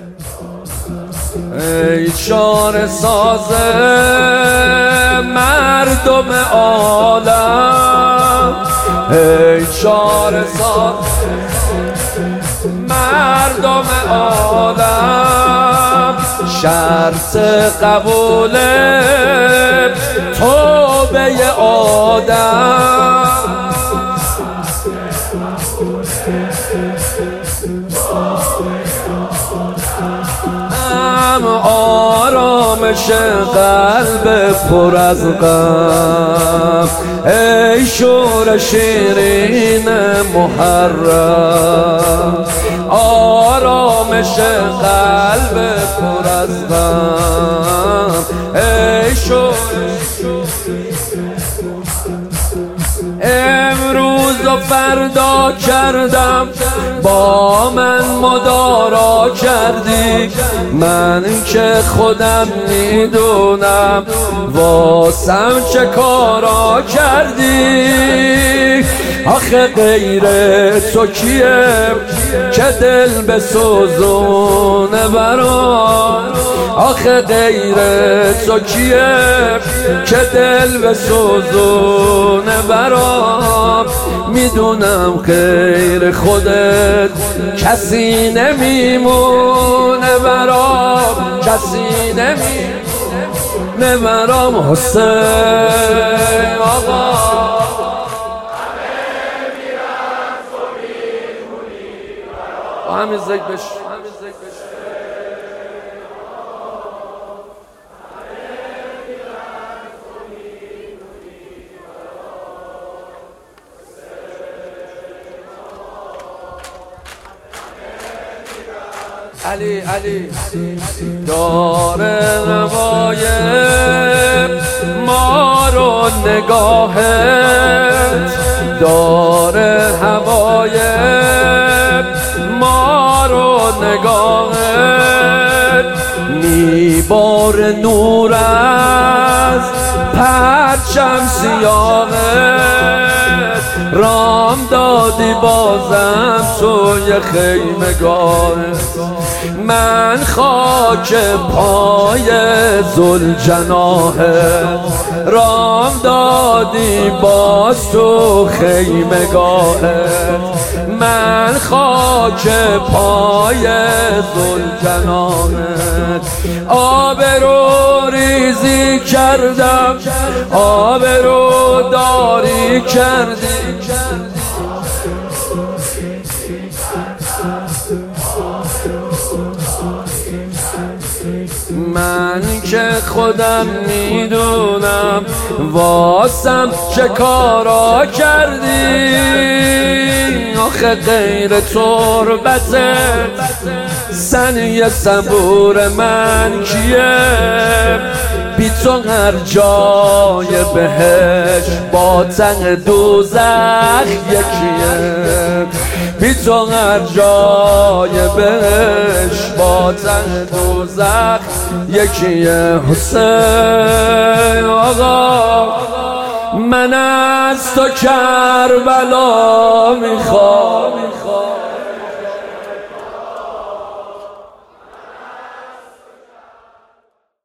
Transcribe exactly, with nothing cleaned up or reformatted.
ای شانه ساز مردم عالم، ای شانه ساز مردم عالم، شرط قبول توبه آدم. هم آرامش قلب پر از غم، ای شور شیرین محرم، آرامش قلب پر از غم، ای شور. امروز و فردا کردم با من مدارا کردی، من که خودم میدونم واسم چه کارا کردی. آخه غیر تو کیه که دل بسوزونه برام، آخه غیر تو کیه که دل بسوزونه برام. میدونم غیر خودت کسی نمیمونه برام، کسی نمیمونه برام. حسین آقا همین زک بش علی علی داره غوایم ما رو نگاهت، داره هوایم ما رو نگاهت، میبار نور از پرچم سیاهت، رام دادی بازم توی خیمگاهت. من خاک پای ذوالجناحت، رام دادی باز تو خیمگاهت. من خاک پای ذوالجناحت، آبرو ریزی کردم، آبرو داری کردی. من که خودم میدونم واسم چه کارا کردی. آخه غیر تربتت سنی صبور من کیه، بی تو هر جای بهش با تن دوزخ یکیه، بی تو هر جای بهش با تن دوزخ یکیه. حسین آقا من از تو کربلا میخوام.